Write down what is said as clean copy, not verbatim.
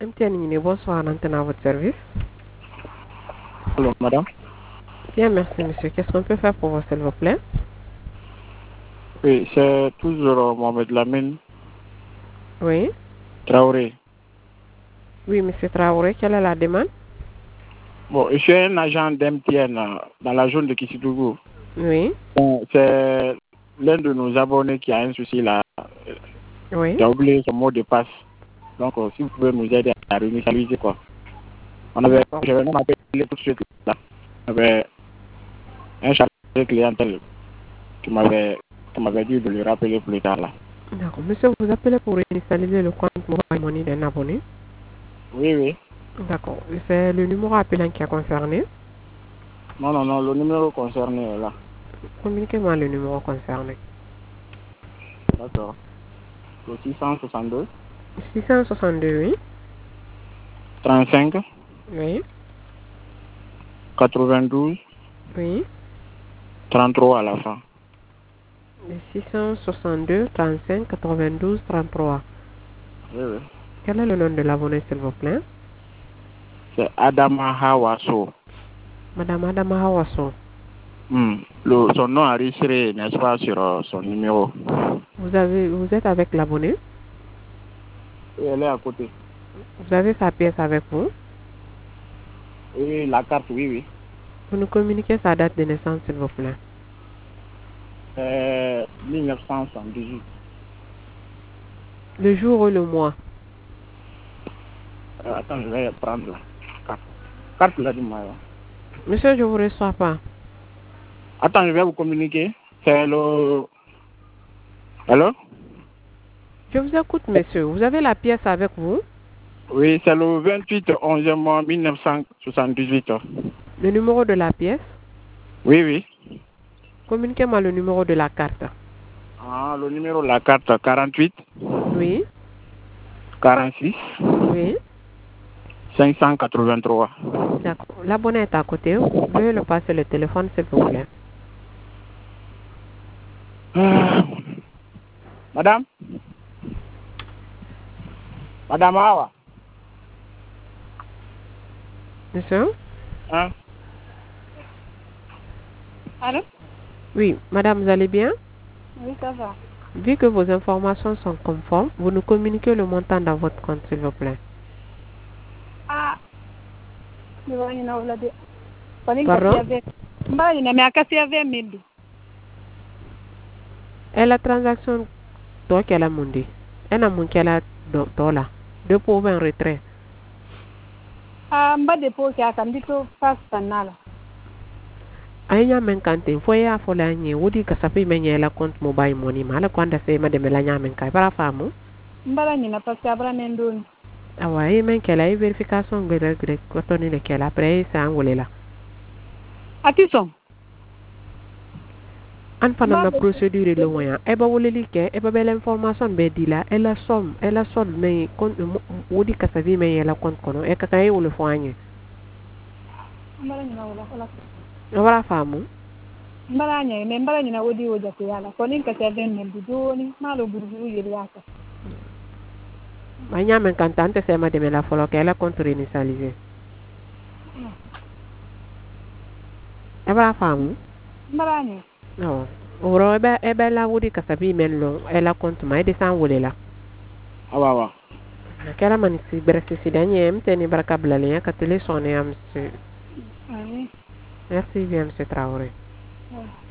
MTN Guinée, bonsoir, l'antenne à votre service. Allô, madame. Bien, merci, monsieur. Qu'est-ce qu'on peut faire pour vous, s'il vous plaît? Oui, c'est toujours Mohamed Lamine Oui. Traoré. Oui, monsieur Traoré, quelle est la demande? Bon, je suis un agent d'MTN dans la zone de Kissidougou. Oui. Bon, c'est l'un de nos abonnés qui a un souci là. Oui. Qui a oublié son mot de passe. Donc, si vous pouvez nous aider à réinitialiser, quoi. J'avais même appelé tout de suite là. Il y avait un chargé clientèle qui m'avait dit de lui rappeler plus tard là. D'accord. Monsieur, vous appelez pour réinitialiser le compte Mobile Money d'un abonné? Oui, oui. D'accord. C'est le numéro appelant qui a concerné? Non, le numéro concerné est là. Communiquez-moi le numéro concerné. D'accord. Le 662. 662, oui. 35. Oui. 92. Oui. 33 à la fin. 662, 35, 92, 33. Oui, oui. Quel est le nom de l'abonné, s'il vous plaît? C'est Adama Hawaso. Madame Adama Hawasso. Son nom enregistré, n'est-ce pas, sur son numéro. Vous êtes avec l'abonné? Et elle est à côté. Vous avez sa pièce avec vous? Et la carte, oui, oui. Vous nous communiquez sa date de naissance, s'il vous plaît. 1978. Le jour ou le mois? Attends, je vais prendre la carte. Carte là du mois. Monsieur, je ne vous reçois pas. Attends, je vais vous communiquer. C'est le... Allô? Je vous écoute, monsieur. Vous avez la pièce avec vous? Oui, c'est le 28 11 mois 1978. Le numéro de la pièce? Oui, oui. Communiquez-moi le numéro de la carte. Le numéro de la carte, 48. Oui. 46. Oui. 583. D'accord. L'abonné est à côté. Veuillez le passer le téléphone, s'il vous plaît. Madame? Madame Awa? Monsieur? Hein? Allô? Oui. Madame, vous allez bien? Oui, ça va. Vu que vos informations sont conformes, vous nous communiquez le montant dans votre compte, s'il vous plaît. Ah, Pardon? Et la transaction, toi qui la mundi. Elle a mon qui la dollar. Deux pour un retrait. Ah, mba dépôt qui a candidé face canal. Anya men kante foye a fola nye wodi kasapi menye la compte mobile money mala kwanda se ma de melanya men kai para famu. Mbala ni na parce que abra mendoni. Awa e men kela e verification gre ko toni le kela après sa ngolela. Atison. An fana na procédure le waya e ba woleli ke e ba bel information be dila e la somme me compte wodi kasapi menye la compte kono e kaka e wole fo anye. Mbala ni na wala. Para famu. Mbala ni na wodi woja ko yala. Koni ka se ben men doni malo buruburu yeli aka. Anya men kantante se ma de la folo ke la compte réinitialiser. E para famu. Mbala ni. No. Oro ebe la wodi kasabi men lo e la compte ma e de san wole la. Awa. Kera man si beresi si danye mteni baraka blale ya ka télé sonné am monsieur. Oui. Merci bien monsieur Traoré.